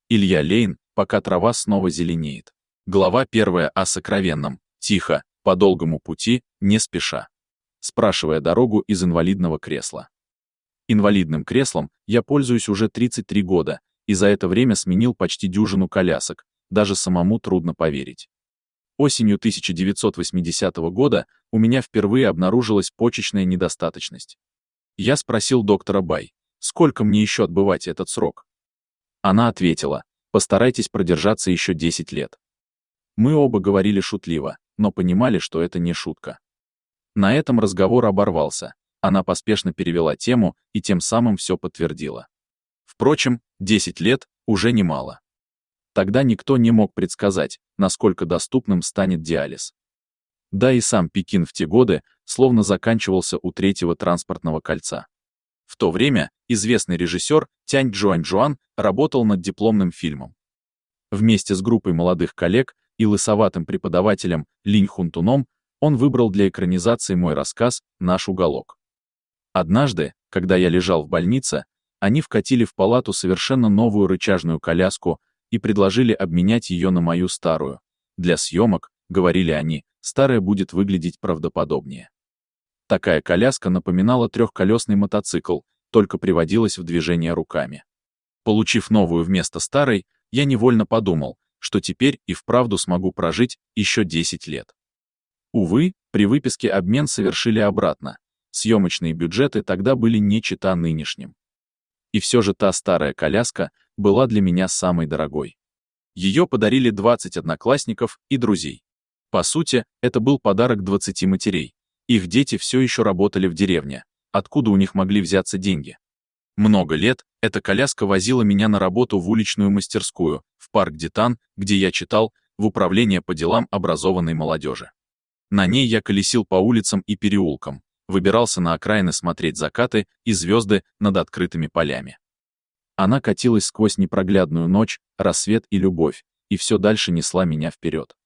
Илья Лейн, пока трава снова зеленеет. Глава 1 о сокровенном. Тихо, по долгому пути, не спеша. Спрашивая дорогу из инвалидного кресла. Инвалидным креслом я пользуюсь уже 33 года, и за это время сменил почти дюжину колясок, даже самому трудно поверить. Осенью 1980 года у меня впервые обнаружилась почечная недостаточность. Я спросил доктора Бай, сколько мне еще отбывать этот срок? Она ответила, постарайтесь продержаться еще 10 лет. Мы оба говорили шутливо, но понимали, что это не шутка. На этом разговор оборвался, она поспешно перевела тему и тем самым все подтвердила. Впрочем, 10 лет уже немало. Тогда никто не мог предсказать, насколько доступным станет диализ. Да и сам Пекин в те годы словно заканчивался у третьего транспортного кольца. В то время известный режиссер Тянь Джуаньчжуан работал над дипломным фильмом. Вместе с группой молодых коллег и лысоватым преподавателем Линь Хунтуном он выбрал для экранизации мой рассказ «Наш уголок». Однажды, когда я лежал в больнице, они вкатили в палату совершенно новую рычажную коляску и предложили обменять ее на мою старую. Для съемок, говорили они, старая будет выглядеть правдоподобнее. Такая коляска напоминала трехколесный мотоцикл, только приводилась в движение руками. Получив новую вместо старой, я невольно подумал, что теперь и вправду смогу прожить еще 10 лет. Увы, при выписке обмен совершили обратно. Съемочные бюджеты тогда были не чета нынешним. И все же та старая коляска была для меня самой дорогой. Ее подарили 20 одноклассников и друзей. По сути, это был подарок 20 матерей. Их дети все еще работали в деревне. Откуда у них могли взяться деньги? Много лет эта коляска возила меня на работу в уличную мастерскую, в парк Детан, где я читал, в управление по делам образованной молодежи. На ней я колесил по улицам и переулкам, выбирался на окраины смотреть закаты и звезды над открытыми полями. Она катилась сквозь непроглядную ночь, рассвет и любовь, и все дальше несла меня вперед.